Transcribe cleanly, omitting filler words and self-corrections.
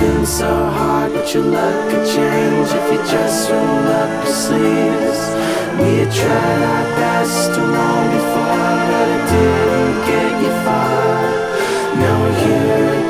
been so hard, but your luck could change if you just roll up your sleeves. We had tried our best too long before, but it didn't get you far. Now we're here